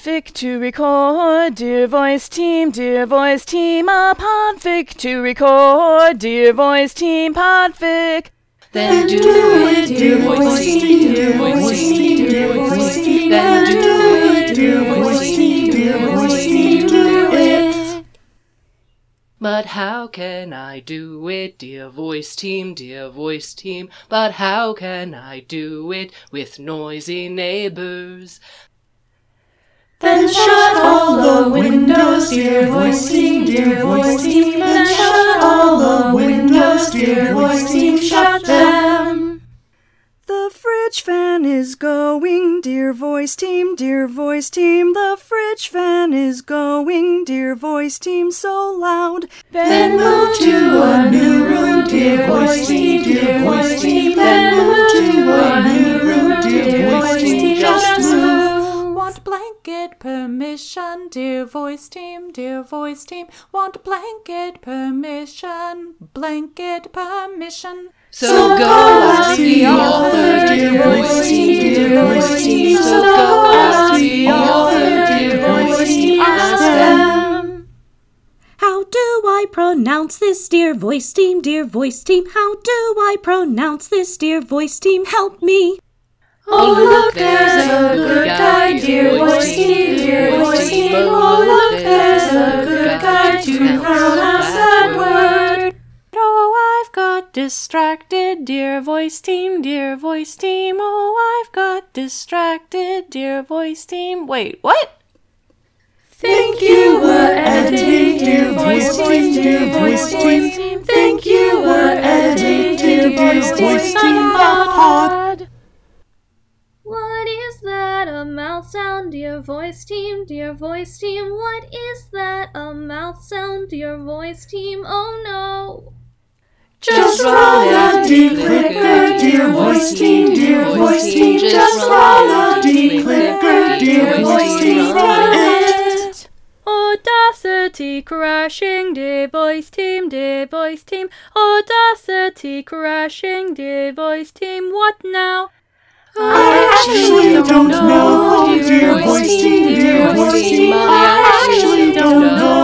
podfic to record. Dear voice team, a podfic to record. Dear voice team, podfic. Then do it, dear voice team, dear voice team, dear voice team. Then do it, dear voice team, dear voice team, do it. But how can I do it, dear voice team, dear voice team? But how can I do it with noisy neighbors? Then shut all the windows, dear voice team, dear voice team. Then shut all the windows, dear voice team, shut them. The fridge fan is going, dear voice team, dear voice team. The fridge fan is going, dear voice team, so loud. Then move to a new room, dear voice team, dear voice team. Then move to a new room, dear voice team, just move. Want blanket permission, dear voice team, dear voice team. Want blanket permission, blanket permission. So go ask the author, dear voice team, dear voice team. So go ask the author, dear voice team, ask them. How do I pronounce this, dear voice team, dear voice team? How do I pronounce this, dear voice team? Help me. Oh, look, there's a good guy, dear voice team, dear voice team. Oh, look, there's a good guy to pronounce that word. Oh, I've got distracted, dear voice team, dear voice team. Oh, I've got distracted, dear voice team. Wait, what? Think you were editing, dear voice team, dear voice team. Think you were editing, dear voice team, pod. What is that, a mouth sound, dear voice team, dear voice team? What is that, a mouth sound, dear voice team? Oh no! Just roll a D-clicker, dear voice team, dear voice team. Just roll a D-clicker, dear voice team, it. Audacity crashing, dear voice team, dear voice team. Audacity crashing, dear voice team. What now? I actually don't know, dear voice team, dear voice team. I actually don't know.